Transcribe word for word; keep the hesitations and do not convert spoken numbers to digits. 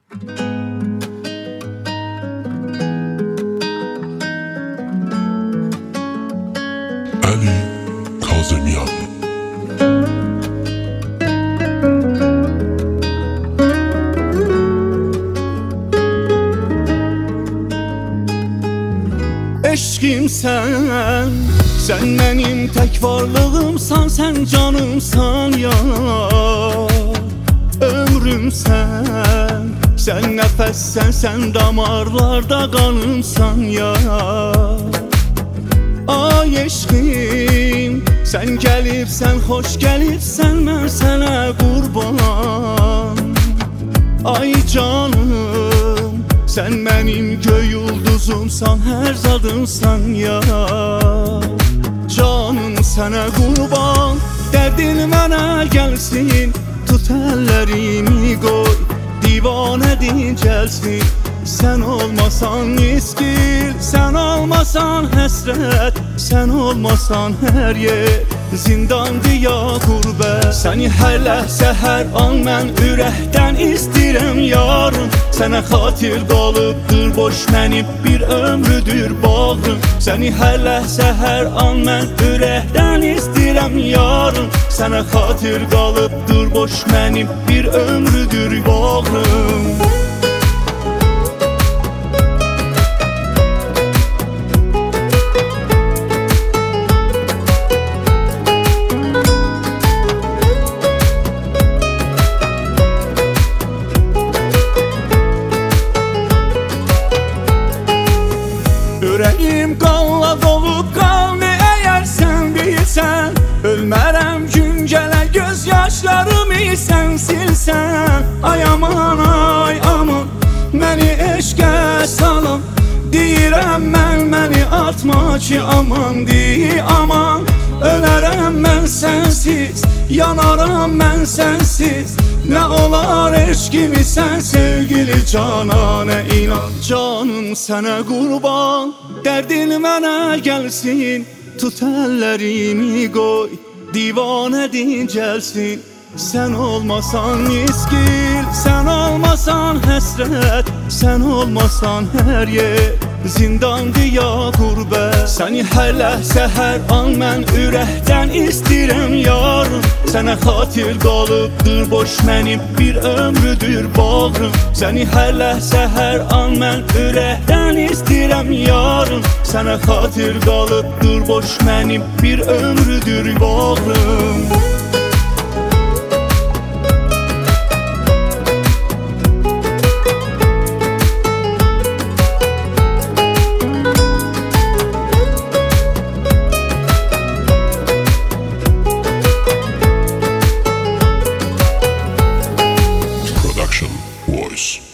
Ali Kazımyan. Eşkim sen, sen benim tek varlığımsan, sen canımsan ya. Ömrüm sen, sen nefessen, sen damarlarda kanımsan ya. Ay eşkim, sen gelirsen, hoş gelirsen, ben sana kurban. Ay canım, sen benim göy yıldızımsan, her zadımsan ya. Canım sana kurban, derdin bana gelsin. Tut ellerimi koy, divane dincelsin. Sen olmasan miskil, sen olmasan hasret, sen olmasan her yer zindandı ya gurbet. Seni her ləhsə, hər an mən ürəkdən istirəm yarım. Sənə xatir qalıbdır boş mənim bir ömrüdür bağım. Səni hər ləhsə, hər an mən ürəkdən istirəm yarım. Sənə xatir qalıbdır boş mənim bir ömrüdür bağım. Yüreğim qanla dolub qaldı, eğer sen bilsən. Ölmərəm gün gələ, göz yaşlarımı sən silsən. Ay aman, ay aman, məni eşqə salın. Deyirəm mən, məni atma ki aman, dey aman. Ölərəm mən sensiz, yanaram mən sensiz. Ne olar eşkimi sen sevgili canane inan. Canım sana kurban, derdin bana gelsin. Tut ellerimi koy, divane dincelsin. Sen olmasan miskil, sen olmasan hasret, sen olmasan her yer zindandı ya gurbet. Seni her ləhsə, hər an mən ürəkdən istirəm yarım. Sənə xatir qalıbdır boş mənim bir ömrüdür bağım. Səni hər ləhsə, hər an mən ürəkdən istirəm yarım. Sənə xatir qalıbdır boş mənim bir ömrüdür bağım. Voice.